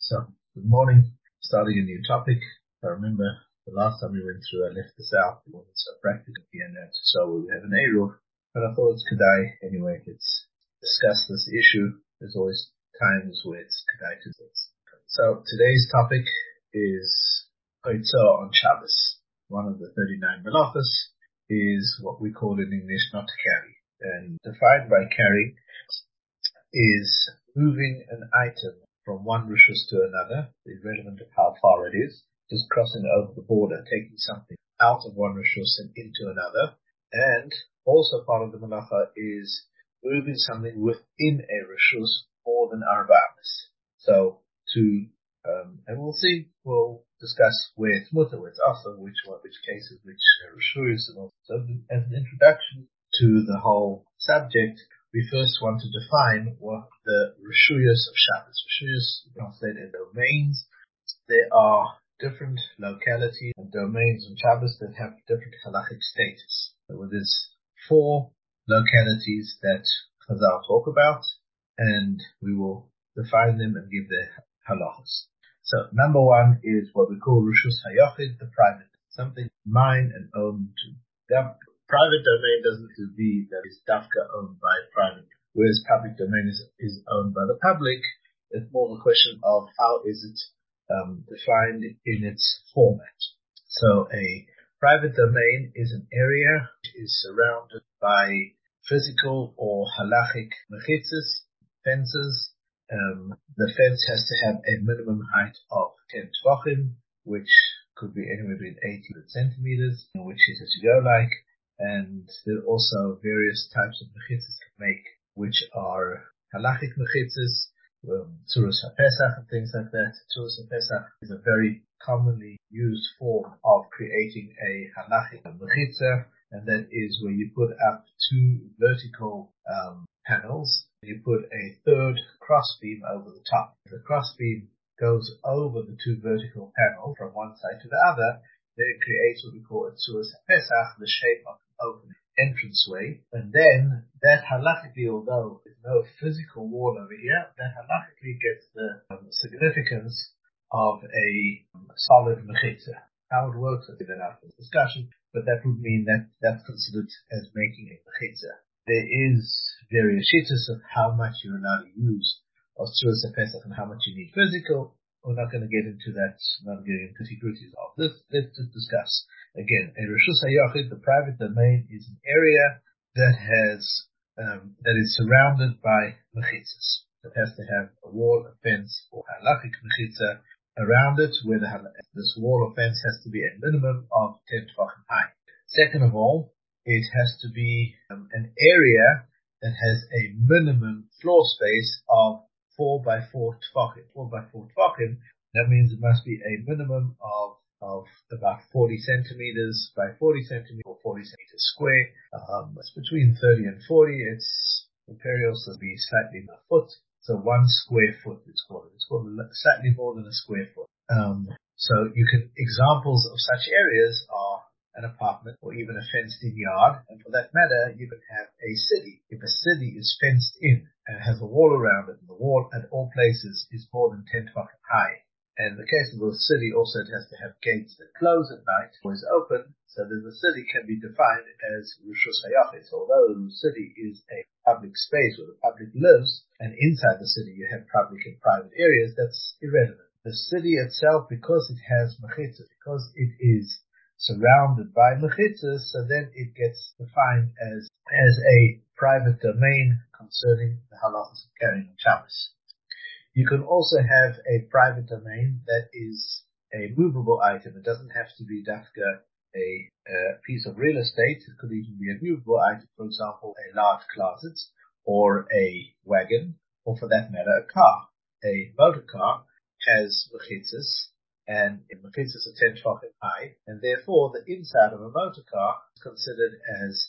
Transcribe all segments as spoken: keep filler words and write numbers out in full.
So, good morning. Starting a new topic. I remember the last time we went through, I left this out. It wasn't so practical here and that. So we have an Eruv, but I thought it's Kedai. Anyway, let's discuss this issue. There's always times where it's Kedai to this. So today's topic is Oitzah on Shabbos. One of the thirty-nine Melachos is what we call in English not to carry. And defined by carry is moving an item from one rishus to another, irrelevant of how far it is, just crossing over the border, taking something out of one rishus and into another. And also part of the malacha is moving something within a rishus more than arba'amis. So to, um, and we'll see, we'll discuss where it's mutter, where it's asa, which which cases, which uh, rishus, and all. So as an introduction to the whole subject, we first want to define what the rishuyos of Shabbos. Rishuyos translated as domains. There are different localities and domains on Shabbos that have different halachic status. So there's four localities that Chazal talk about, and we will define them and give their halachos. So number one is what we call rishus hayochid, the private, something mine and owned to. Private domain doesn't have to be that is dafka owned by private, whereas public domain is, is owned by the public. It's more a question of how is it um, defined in its format. So a private domain is an area which is surrounded by physical or halachic mechitzas, fences. Um, the fence has to have a minimum height of ten tvachim, which could be anywhere between eighty centimeters, in which it has to go like. And there are also various types of mechitzas to make, which are halachic mechitzas, um, tzuras haPesach and things like that. Tzuras haPesach is a very commonly used form of creating a halachic mechitza, and that is where you put up two vertical um, panels, and you put a third crossbeam over the top. The crossbeam goes over the two vertical panels from one side to the other. Then it creates what we call a tzuras haPesach, the shape of open entranceway, and then that halachically, although there's no physical wall over here, that halachically gets the um, significance of a um, solid mechitza. How it works, I'll do that after the discussion, but that would mean that that's considered as making a mechitza. There is various shittas of how much you're allowed to use of tzuras haPesach and how much you need physical. We're not going to get into that, not getting into nitty-gritties of this. Let's just discuss. Again, a rishus hayochid, the private domain, is an area that has um, that is surrounded by mechitzas. It has to have a wall, a fence, or halachic mechitza around it, where the, this wall or fence has to be a minimum of ten tvachim high. Second of all, it has to be um, an area that has a minimum floor space of four by four tvachim. Four by four tvachim. That means it must be a minimum of of about forty centimeters by forty centimeters or forty centimeters square. Um, it's between thirty and forty. It's imperial, so it'll be slightly more foot. So one square foot, it's called. It's called slightly more than a square foot. Um, so you can, examples of such areas are an apartment or even a fenced-in yard, and for that matter, you can have a city. If a city is fenced in and has a wall around it, and the wall at all places is more than ten tvachim high, and in the case of a city, also it has to have gates that close at night, always open, so that the city can be defined as rishus hayochid. So although the city is a public space where the public lives, and inside the city you have public and private areas, that's irrelevant. The city itself, because it has mechitzas, because it is surrounded by mechitzas, so then it gets defined as as a private domain concerning the halachas of carrying on Shabbos. You can also have a private domain that is a movable item. It doesn't have to be dafka a, a piece of real estate. It could even be a movable item, for example, a large closet or a wagon, or for that matter, a car. A motor car has mechitzas, and mechitzas are ten tvachim high, and therefore the inside of a motor car is considered as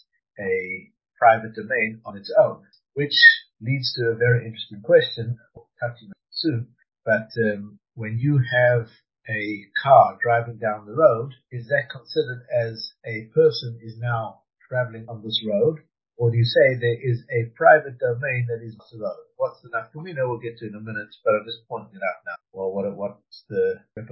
a private domain on its own, which leads to a very interesting question. We'll touch on it soon, but um, when you have a car driving down the road, is that considered as a person is now traveling on this road, or do you say there is a private domain that is the road? What's the nafkamina? We'll get to in a minute, but I'm just pointing it out now. Well, what,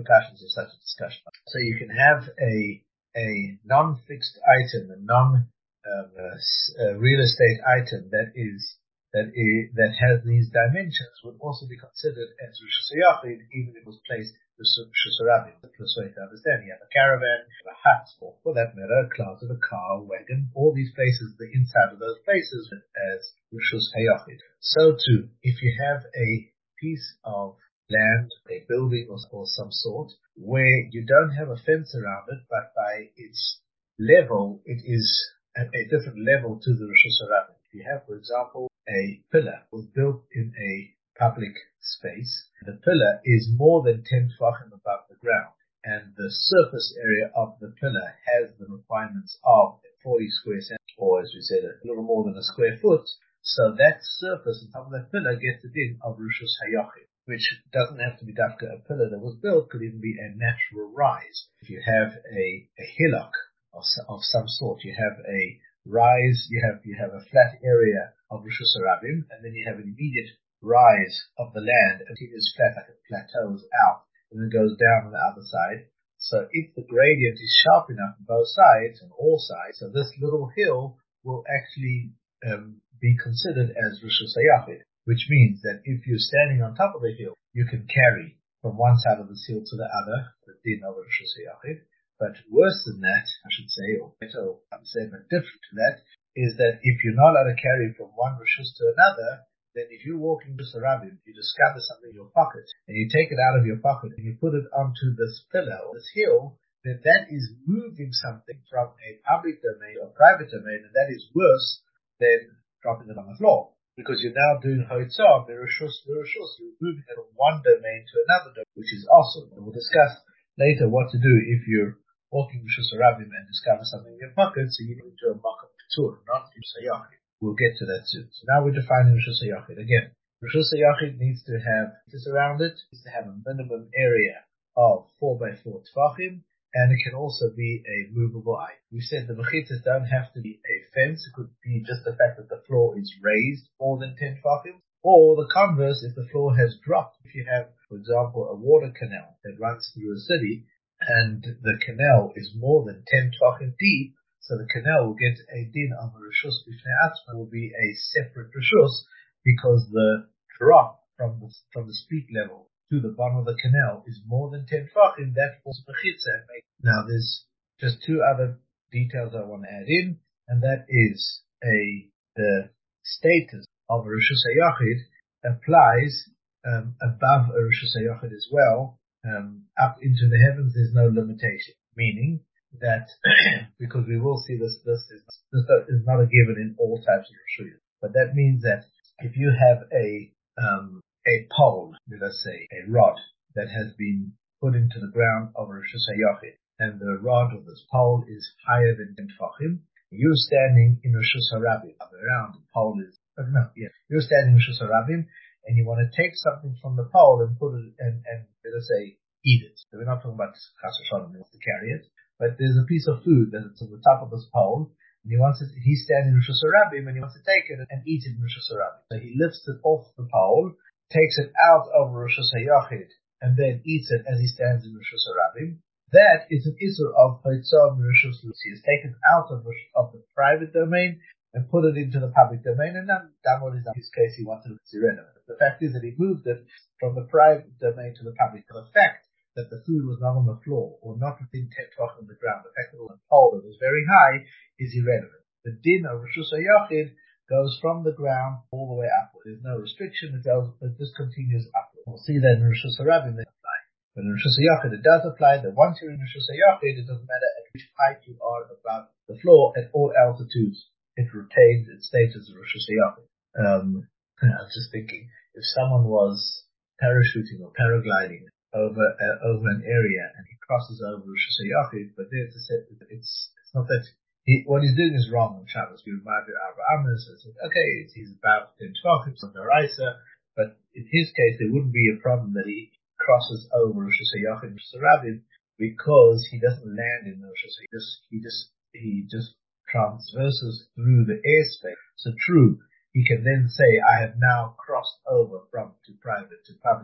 repercussions of such a discussion. So you can have a a non-fixed item, a non um, uh, uh, real estate item that is that is, that has these dimensions would also be considered as Rishus HaYachid, even if it was placed Rishus HaRabim. The first way to understand, you have a caravan, you have a hut, or for that matter, a closet, a car, a wagon, all these places, the inside of those places as Rishus HaYachid. So too, if you have a piece of land, a building or, or some sort, where you don't have a fence around it, but by its level, it is at a different level to the Rishus HaRabim. If you have, for example, a pillar was built in a public space, the pillar is more than ten tefachim above the ground, and the surface area of the pillar has the requirements of forty square centimeters, or as we said, a little more than a square foot. So that surface on top of that pillar gets the din of Rishus HaYachid, which doesn't have to be dafka a pillar that was built, could even be a natural rise. If you have a, a hillock of, of some sort, you have a rise, you have you have a flat area of Rishus HaRabim, and then you have an immediate rise of the land, and it is flat, like it plateaus out, and then goes down on the other side. So if the gradient is sharp enough on both sides, on all sides, so this little hill will actually um, be considered as Rishus HaYachid, which means that if you're standing on top of the hill, you can carry from one side of this hill to the other, the din of Rishus HaYachid. But worse than that, I should say, or better, or I would say, but different to that, is that if you're not allowed to carry from one rishus to another, then if you're walking Rishus HaRabim, you discover something in your pocket, and you take it out of your pocket, and you put it onto this pillar or this hill, then that is moving something from a public domain or private domain, and that is worse than dropping it on the floor. Because you're now doing hoitzah, the rishus, the rishus, you're moving it from one domain to another domain, which is awesome. And we'll discuss later what to do if you're walking Rishus HaRabim and discover something in your pocket, so you need to do a makom p'tur, not Rishus HaYachid. We'll get to that soon. So now we're defining Rishus HaYachid. Again, Rishus HaYachid needs to have this around it, needs to have a minimum area of four by four tefachim, and it can also be a movable item. We said the mechitzas don't have to be a fence. It could be just the fact that the floor is raised more than ten tefachim, or the converse, if the floor has dropped. If you have, for example, a water canal that runs through a city, and the canal is more than ten tefachim deep, so the canal will get a din of a rishus b'fnei atzma, will be a separate rishus, because the drop from the from the street level to the bottom of the canal is more than ten tefachim. That falls mechitza. Now there's just two other details I want to add in, and that is a the status of a Rishus HaYachid applies um, above a Rishus HaYachid as well. Um, up into the heavens, there's no limitation. Meaning that, because we will see this, this is, this is not a given in all types of rishuyos. But that means that if you have a um, a pole, let us say a rod that has been put into the ground of a Rishus HaYachid, and the rod of this pole is higher than ten tefachim, you're standing in Rishus HaRabim. Around the pole is uh, no, yeah, you're standing in Rishus HaRabim, and you want to take something from the pole and put it and, and let us say eat it. So we're not talking about chas v'shalom, he wants to carry it, but there's a piece of food that's on the top of this pole, and he wants it. He's standing in Rishus HaRabim, and he wants to take it and eat it in Rishus HaRabim. So he lifts it off the pole, takes it out of Rishus HaYachid, and then eats it as he stands in Rishus HaRabim. That is an issur of Chaytzah Rishus Lucy. He has taken out of, of the private domain and put it into the public domain, and then done what is in his case he wanted to be irrelevant. The fact is that he moved it from the private domain to the public. The fact that the food was not on the floor or not within ten tefachim on the ground, the fact that it was on a pole that was very high, is irrelevant. The din of Rishus HaYachid goes from the ground all the way upward. There's no restriction. It goes, it just continues upward. We'll see that in Rishus HaRabim that apply. But in Rishus HaYachid it does apply that once you're in Rishus HaYachid, it doesn't matter at which height you are above the floor, at all altitudes. It retains its status of Rishus HaYachid. Um, I was just thinking, if someone was parachuting or paragliding over uh, over an area and he crosses over Rishus HaYachid, but there's a set, it's it's not that he, what he's doing is wrong on Shabbos. We remind Abraham and says, okay, he's about ten tefachim on the Raisa, but in his case there wouldn't be a problem that he crosses over Rishus HaYachid and Rishus HaRabim, because he doesn't land in the Rishus. He just he just he just transverses through the airspace. So true, he can then say, I have now crossed over from to private to public,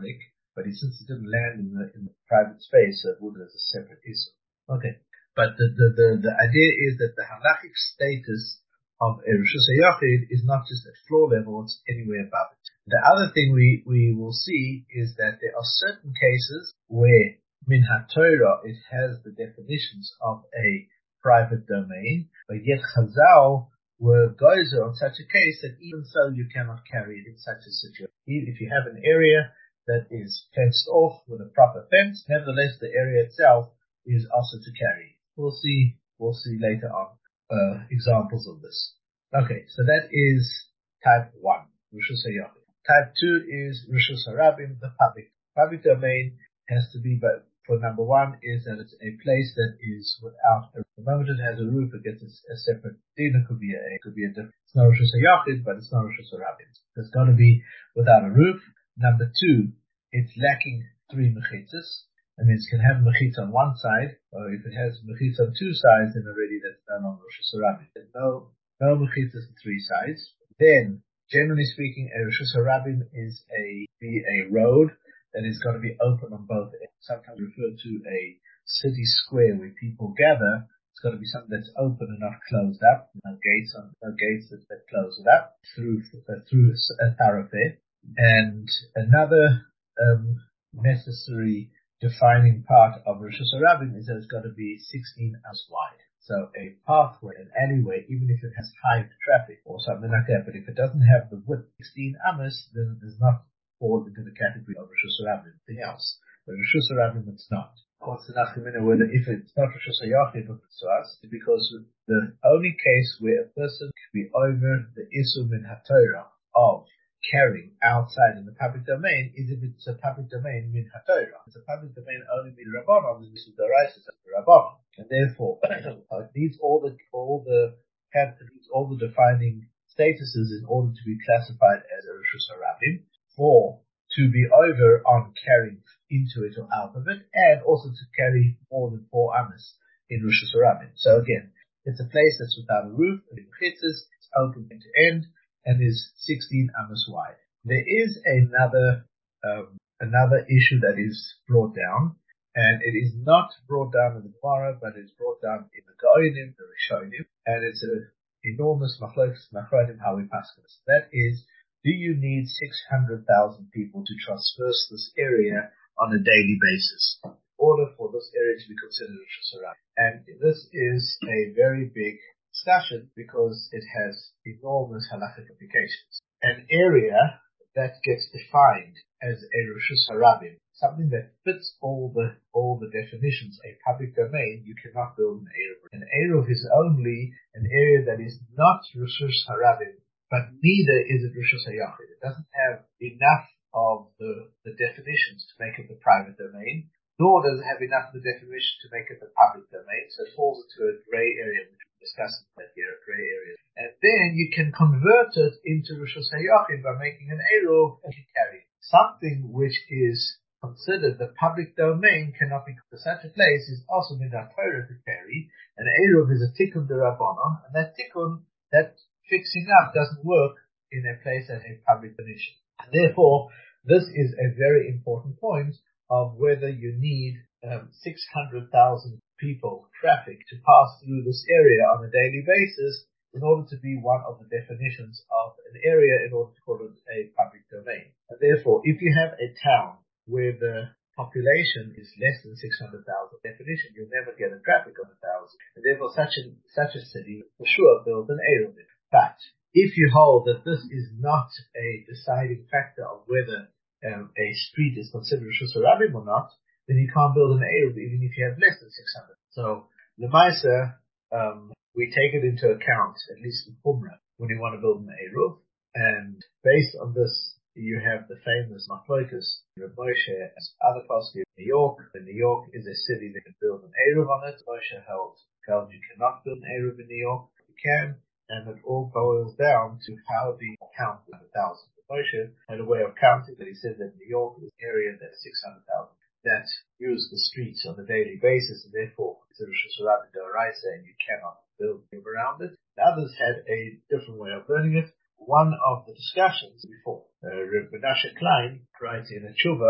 but he, since it didn't land in the, in the private space, so it would as a separate issue. Okay. But the, the, the, the idea is that the halachic status of a Rishus HaYachid is not just at floor level, it's anywhere above it. The other thing we, we will see is that there are certain cases where Min HaTorah, it has the definitions of a private domain, but yet Chazal were gozer on such a case that even so you cannot carry it in such a situation. If you have an area that is fenced off with a proper fence, nevertheless the area itself is also to carry. We'll see, we'll see later on uh, examples of this. Okay, so that is type one, Rishus HaYachid. Type two is Rishus HaRabim, the public. Public domain has to be, but for number one is that it's a place that is without a roof. The moment it has a roof, it gets a, a separate din. It could be a, it could be a different. It's not Rishus HaYachid, but it's not Rishus HaRabim. It's got to be without a roof. Number two, it's lacking three mechitzas. That means it can have mechitza on one side, or if it has mechitza on two sides, then already that's no longer Rishus HaRabim. There's no, no mechitzas on three sides. Then, generally speaking, a Rishus HaRabim is a, be a road that is going to be open on both ends. Sometimes referred to a city square where people gather. It's got to be something that's open and not closed up. No gates on, no gates that, that close it up through uh, through a thoroughfare. And another um, necessary defining part of Rishus HaRabim is that it's got to be sixteen amos wide. So a pathway, an alleyway, even if it has high traffic or something like that, but if it doesn't have the width sixteen amos, then it does not fall into the category of Rishus HaRabim, anything else. But Rishus HaRabim, it's not. What's the nachemina whether if it's not Rishus HaYachid to us, because the only case where a person can be over the Isur Min HaTorah of carrying outside in the public domain is if it's a public domain Min HaTorah. It's a public domain only Min Rabbanon, the Isur D'Oraisa is Rabbanon, and therefore it needs all the all the it needs all the defining statuses in order to be classified as a Rishus HaRabim, for to be over on carrying into it or out of it, and also to carry more than four amos in Rishus HaRabim. So again, it's a place that's without a roof, and it's open end to end, and is sixteen amos wide. There is another um, another issue that is brought down, and it is not brought down in the Gemara, but it's brought down in the Gaonim, the Rishonim, and it's an enormous machlokes machronim how we pass this. That is, do you need six hundred thousand people to traverse this area on a daily basis in order for this area to be considered a Rishus HaRabim? And this is a very big discussion because it has enormous halachic implications. An area that gets defined as a Rishus HaRabim, something that fits all the all the definitions, a public domain, you cannot build an Eruv. An Eruv is only an area that is not Rishus HaRabim, but neither is it Rishus HaYachid. It doesn't have enough of the, the definitions to make it the private domain, nor does it have enough of the definition to make it the public domain, so it falls into a grey area, which we discussed that here, a grey area. And then you can convert it into Rishus HaYachid by making an Eruv and you carry it. Something which is considered the public domain cannot be, such a place is also Min HaTorah to carry, and Eruv is a tikkun d'Rabbanan, and that tikkun, that fixing up doesn't work in a place that has public definition. And therefore, this is a very important point of whether you need um, six hundred thousand people, traffic, to pass through this area on a daily basis in order to be one of the definitions of an area in order to call it a public domain. And therefore, if you have a town where the population is less than six hundred thousand definition, you'll never get a traffic of one thousand. And therefore, such a, such a city for sure builds an Eruv. But if you hold that this is not a deciding factor of whether um, a street is considered Rishus HaRabim or not, then you can't build an Eruv even if you have less than six hundred. So, Lemaisa, um, we take it into account, at least in Qumrah, when you want to build an Eruv. And based on this, you have the famous Machlokes, Reb Moshe, and other parts of New York. And New York is a city that can build an Eruv on it. Moshe held, held you cannot build an Eruv in New York. You can. And it all boils down to how do you count the thousand. Moshe had a way of counting that he said that New York is an area that's six hundred thousand that use the streets on a daily basis, and therefore it's a Rishus HaRabim d'Oraisa, and you cannot build around it. The others had a different way of learning it. One of the discussions before, uh, Reb Menashe Klein writes in a tshuva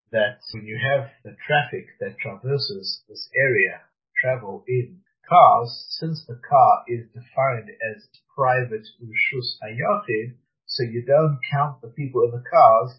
that when you have the traffic that traverses this area travel in cars, since the car is defined as private Rishus Hayachid, so you don't count the people in the cars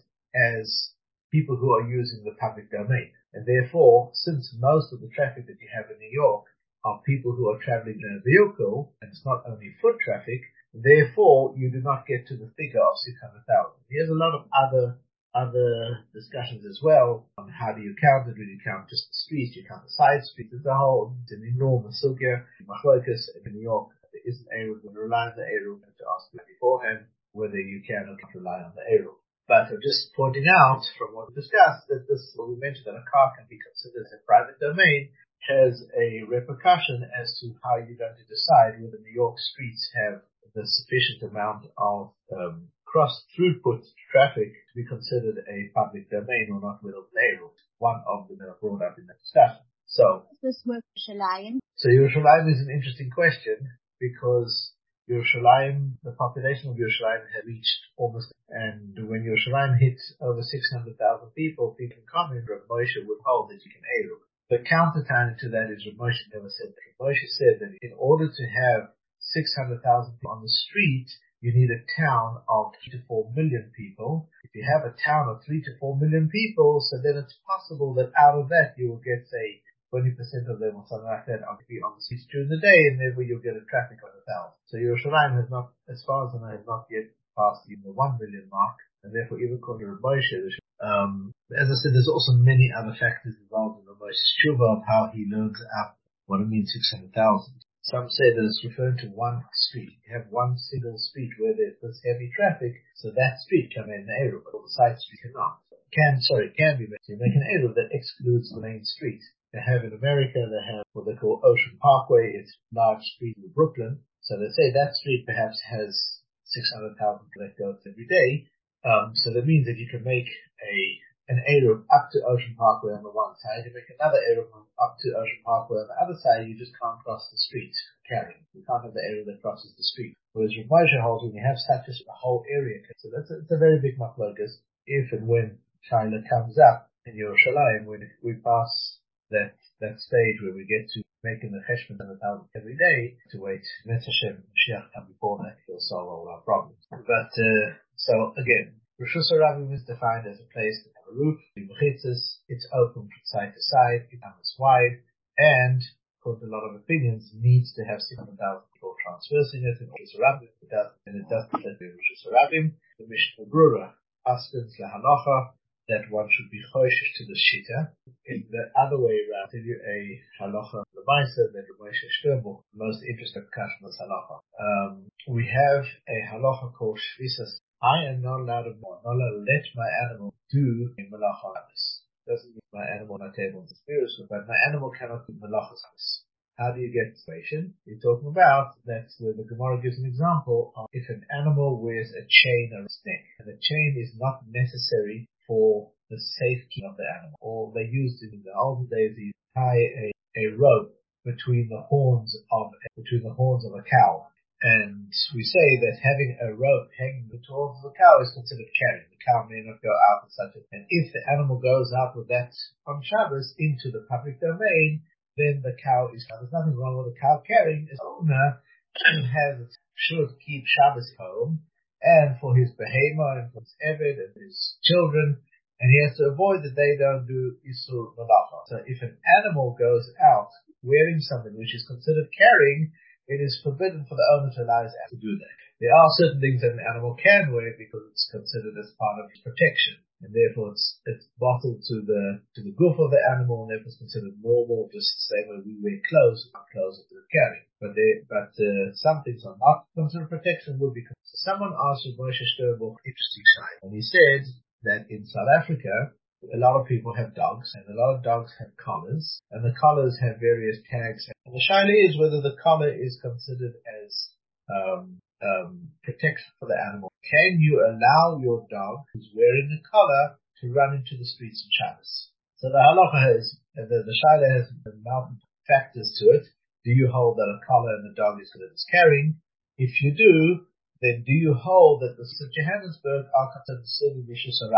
as people who are using the public domain. And therefore, since most of the traffic that you have in New York are people who are traveling in a vehicle, and it's not only foot traffic, therefore you do not get to the figure of six hundred thousand. There's a lot of other other discussions as well on how do you count it. Do you count just the streets? Do you count the side streets? It's a whole, it's an enormous sugya. Machlokas in New York, there is an Eruv that rely on the Eruv, and to ask you beforehand whether you can or can't rely on the Eruv. But I'm just pointing out from what we discussed that this, what we mentioned, that a car can be considered a private domain, has a repercussion as to how you're going to decide whether New York streets have the sufficient amount of um, cross-throughput traffic to be considered a public domain or not, with Eruv. One of them that are brought up in that discussion. So, this work Yerushalayim? So Yerushalayim is an interesting question, because Yerushalayim, the population of Yerushalayim had reached almost, and when Yerushalayim hit over six hundred thousand people, people in common, Rav Moshe would hold that you can Eruv. The counter to that is Rav Moshe never said that. Rav Moshe said that in order to have six hundred thousand people on the street, you need a town of three to four million people. If you have a town of three to four million people, so then it's possible that out of that you will get, say, twenty percent of them or something like that will be on the streets during the day, and therefore you'll get a traffic of a thousand. So Yerushalayim has not, as far as I know, has not yet passed even the one million mark, and therefore even according to Rav Moshe, um, as I said, there's also many other factors involved in Rav Moshe's tshuva of how he learns out what it means six hundred thousand. Some say that it's referring to one street. You have one single street where there's this heavy traffic, so that street can be an Eruv, but the side street cannot. Can, sorry, can be made. You make an Eruv that excludes the main street. They have in America, they have what they call Ocean Parkway. It's a large street in Brooklyn. So they say that street perhaps has six hundred thousand that goes every day. Um, so that means that you can make a an Eruv up to Ocean Parkway on the one side. You make another Eruv up to Ocean Parkway on the other side. You just can't cross the street carrying. You can't have the Eruv that crosses the street. Whereas Rav Moshe holds, when you have such a, a whole area, so that's a, it's a very big machlokas. If and when China comes up in Yerushalayim, when we pass that that stage where we get to making the cheshbon of a thousand every day, to wait, let Hashem Mashiach come before that, he'll solve all our problems. But uh, so again, Rishus Harabim is defined as a place that has a roof, it's open from side to side, it comes wide, and according to a lot of opinions, needs to have six hundred thousand people transversing it in Rishus Harabim. It does, and it doesn't let be Rishus Harabim. The Mishnah Brura askins lahalacha that one should be choishish to the shita. In the other way around, I'll tell you a halacha l'maisa that Rav Moshe Sternbuch, the most interesting discussion is halacha. Um, we have a halacha called shvisas. I am not allowed to, not allowed to let my animal do a malacha habis. Doesn't mean my animal on my table is spiritual, but my animal cannot do malacha habis. How do you get situation? You're talking about that uh, the Gemara gives an example of if an animal wears a chain on its neck, and the chain is not necessary for the safety of the animal. Or they used in the olden days, they used to tie a, a rope between the horns of between the horns of a cow. And we say that having a rope hanging between the horns of the cow is considered carrying. The cow may not go out with such a thing. And if the animal goes out with that on Shabbos into the public domain, then the cow is, there's nothing wrong with the cow carrying. Its owner has, should keep Shabbos home, and for his behema and for his eved and his children, and he has to avoid that they don't do Isur Malacha. So if an animal goes out wearing something which is considered carrying, it is forbidden for the owner to allow his animal to do that. There are certain things that an animal can wear because it's considered as part of his protection, and therefore it's it's bottled to the to the goof of the animal, and therefore it's considered normal, just the same way we wear clothes, our clothes are carrying. But they, but uh, some things are not considered protection, would be considered. So someone asked Rav Moshe Sternbuch interesting side, and he said that in South Africa, a lot of people have dogs, and a lot of dogs have collars, and the collars have various tags. And the shaila is whether the collar is considered as um, um, protection for the animal. Can you allow your dog who's wearing a collar to run into the streets of Shabbos? So the halacha is, the, the shaila has multiple factors to it. Do you hold that a collar and the dog is considered as carrying? If you do, then do you hold that the Johannesburg are considered Rishus Harabim?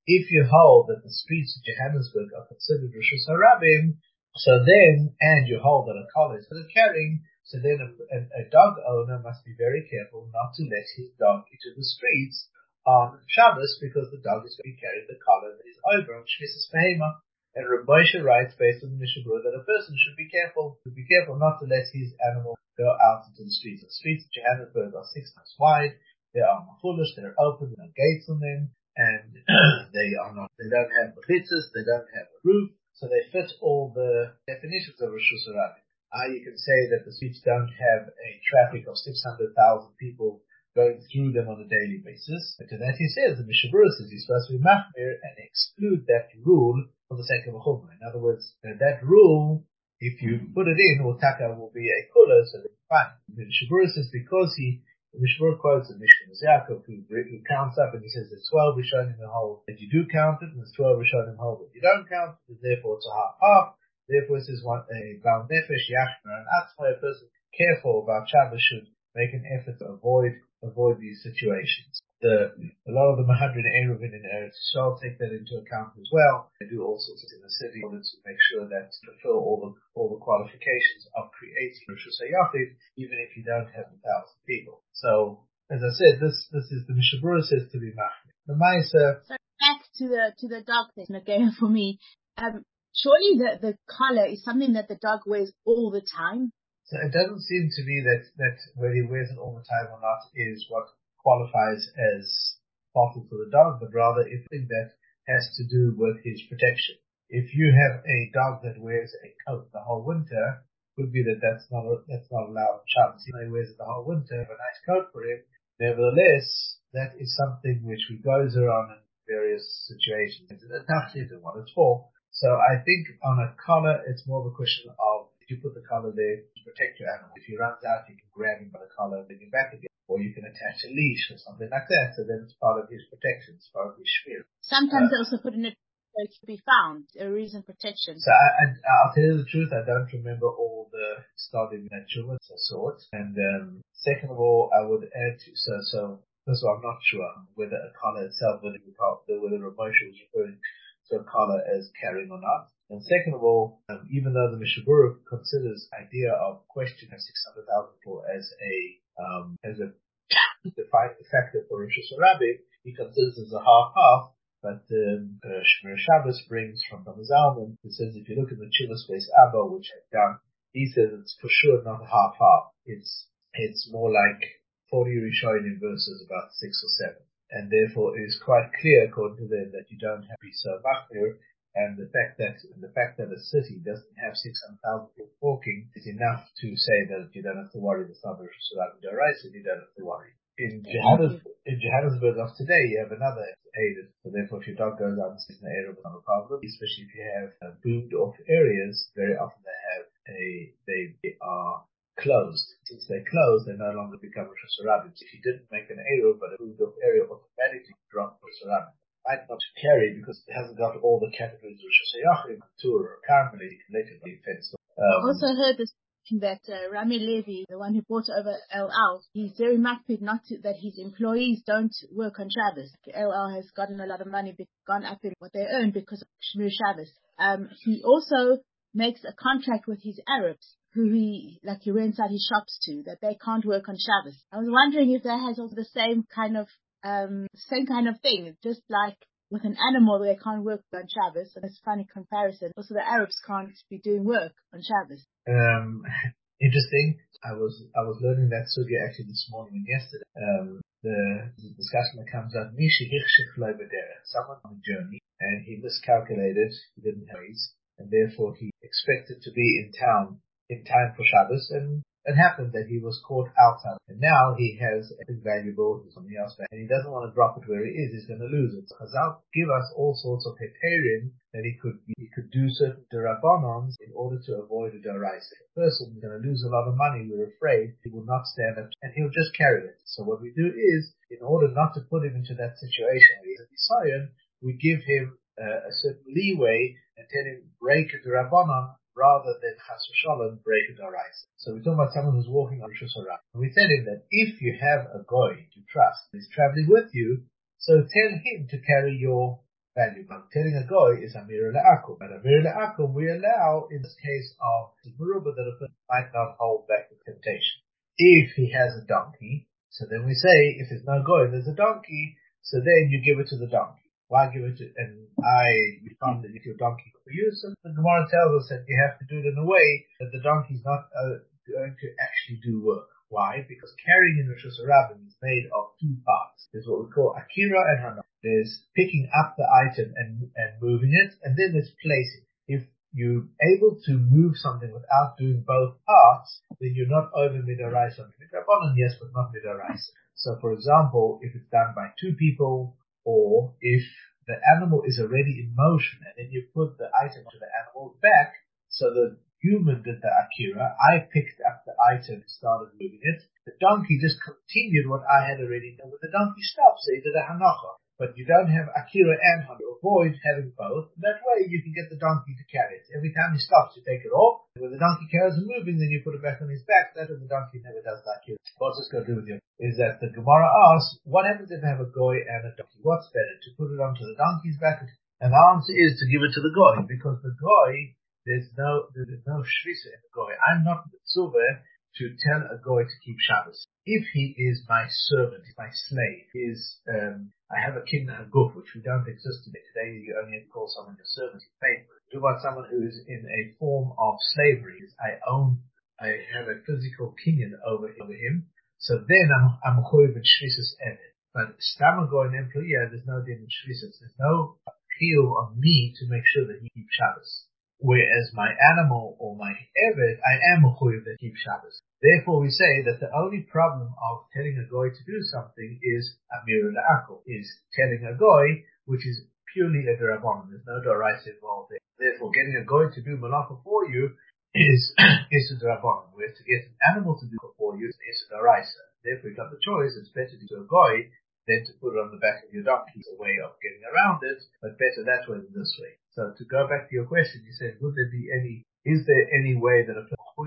if you hold that the streets of Johannesburg are considered Rishus Harabim, so then, and you hold that a collar is for the carrying, so then a, a, a dog owner must be very careful not to let his dog into the streets on Shabbos, because the dog is going to carry the collar that is over on Shmisas Behema. And Reb Moshe writes, based on the Mishnah Berurah, that a person should be careful, should be careful not to let his animal go out into the streets. The streets of Johannesburg are six miles wide. They are foolish. They're open. There are gates on them, and they are not. They don't have mechitzas. They don't have a roof, so they fit all the definitions of Rishus Harabim. Uh, you can say that the streets don't have a traffic of six hundred thousand people going through them on a daily basis. But to that he says, the Mishnah Berurah says he's supposed to be machmir and exclude that rule for the sake of a chumrah. In other words, uh, that rule, if you put it in, or taka will be a kula, so then fine. The Mishnah Berurah says because he, the Mishnah Berurah quotes the Mishnah Yaakov, who, who counts up and he says there's twelve Rishonim in the whole that you do count it, and there's twelve Rishonim in the whole that you don't count it, and therefore it's a half half. Therefore, this is what a Baal Nefesh, Yachmer, and Atzma, a person careful about Shabbos should make an effort to avoid avoid these situations. The, a lot of the Mahadrin Eruvin in Eretz Yisrael take that into account as well. They do all sorts in the city in order to make sure that to fulfill all the all the qualifications of creating Rishus HaYachid, even if you don't have a thousand people. So, as I said, this this is the Mishnah Berurah says to be machmir. The Ma'aser. So back to the to the dog thing again for me. Um, surely the the collar is something that the dog wears all the time. So it doesn't seem to be that, that whether he wears it all the time or not is what qualifies as possible for the dog, but rather anything that has to do with his protection. If you have a dog that wears a coat the whole winter, it could be that that's not that's not allowed on Shabbos. He wears it the whole winter, have a nice coat for him. Nevertheless, that is something which we goes around in various situations. It's enough to what it's for. So I think on a collar, it's more of a question of you put the collar there to protect your animal. If he runs out, you can grab him by the collar and bring him back again. Or you can attach a leash or something like that. So then it's part of his protection. It's part of his shmir. Sometimes Uh, they also put in it so it can be found, a reason protection. So I, I, I'll tell you the truth, I don't remember all the starting naturals or sorts. And um, second of all, I would add to, so, so first of all, I'm not sure whether a collar itself, whether, whether Reb Moshe was referring to a collar as carrying or not. And second of all, um, even though the Mishnah Berurah considers idea of questioning six hundred thousand people as a um, as a defining factor for Rishus Harabim, he considers it as a half-half. But um, uh, Shmir Shabbos brings from Rami Zalman, who says if you look at the Chivas Space Abba, which I've done, he says it's for sure not a half-half. It's it's more like forty Rishonim versus about six or seven. And therefore it is quite clear, according to them, that you don't have to be so machmir. And the fact that the fact that a city doesn't have six hundred thousand people walking is enough to say that you don't have to worry. The suburbs of Daraisa, you don't have to worry. In Johannesburg, in Johannesburg of today, you have another aided. So therefore, if your dog goes out and stays in the area, it's not a problem. Especially if you have uh, boomed off areas, very often they have a they, they are closed. Since they're closed, they no longer become Rishus Harabim. If you didn't make an area, but a boomed off area automatically dropped Rishus Harabim. Might not carry because it hasn't got all the categories of Rishus HaYachid, Tour, or Carmel, collectively fenced. Um, I also heard this that uh, Rami Levy, the one who brought over El Al, he's very makpid not to, that his employees don't work on Shabbos. El Al has gotten a lot of money, gone up in what they earn because of Shmir Shabbos. Um, he also makes a contract with his Arabs, who he, like he rents out his shops to, that they can't work on Shabbos. I was wondering if that has also the same kind of Um, same kind of thing, just like with an animal they can't work on Shabbos, and it's a funny comparison. Also, the Arabs can't be doing work on Shabbos. Um, interesting. I was I was learning that sugya actually this morning and yesterday. Um, the, the discussion that comes up, Mishi Hirshich Leibedere, someone on a journey, and he miscalculated, he didn't have his, and therefore he expected to be in town in time for Shabbos, and it happened that he was caught outside. And now he has something valuable, something else, and he doesn't want to drop it where he is, he's going to lose it. Chazal give us all sorts of heterim that he could he could do certain derabbanons in order to avoid a deraisa. The person is going to lose a lot of money, we're afraid he will not stand up, and he'll just carry it. So what we do is, in order not to put him into that situation where he's a Nisayan, we give him uh, a certain leeway and tell him break a derabbanon, rather than chas v'shalom break a daraisa. So we're talking about someone who's walking on Rishus Harabim. And we tell him that if you have a goy you trust who's traveling with you, so tell him to carry your value. But telling a goy is Amir Le'akum. But Amir Le'akum we allow in this case of Meruba that a person might not hold back the temptation. If he has a donkey, so then we say, if there's no goy, there's a donkey, so then you give it to the donkey. Why give it to, and I, we found that if your donkey for use, and the Gemara tells us that you have to do it in a way that the donkey's not uh, going to actually do work. Why? Because carrying in Rosh Hashanah is made of two parts. There's what we call Akira and Hana. There's picking up the item and, and moving it, and then there's placing. If you're able to move something without doing both parts, then you're not over Midoraisa. Midorabanan, yes, but not Midoraisa. So for example, if it's done by two people, or if the animal is already in motion and then you put the item to the animal back, so the human did the akira, I picked up the item and started moving it. The donkey just continued what I had already done, but the donkey stopped, so he did a hanacha. But you don't have akira and hanacha. Avoid having both. That way you can get the donkey to carry it. Every time he stops, you take it off. When the donkey carries it moving, then you put it back on his back. That way the donkey never does the akira. What's this got to do with you? Is that the Gemara asks, what happens if I have a goy and a donkey? What's better, to put it onto the donkey's back? And the answer is to give it to the goy, because the goy, there's no there's no shrisa in the goy. I'm not mitzvah to tell a goy to keep Shabbos. If he is my servant, my slave, is um, I have a king haguf, which we don't exist today. Today you only have to call someone your servant. Do about someone who is in a form of slavery. I own, I have a physical kinyan over over him. So then I'm I'm choiv and shvisas evet. But stam goy an employee, there's no din in shvisas. There's no appeal on me to make sure that he keeps Shabbos. Whereas my animal or my evet, I am a choiv that keeps Shabbos. Therefore, we say that the only problem of telling a goy to do something is Amir Le'akum, is telling a goy, which is purely a derabon. There's no doraisa involved there. Therefore, getting a goy to do malacha for you is is a derabon. Whereas to get an animal to do it for you is a doraisa. Therefore, you've got the choice. It's better to do a goy than to put it on the back of your donkey. It's a way of getting around it, but better that way than this way. So to go back to your question, you said, would there be any? Is there any way that a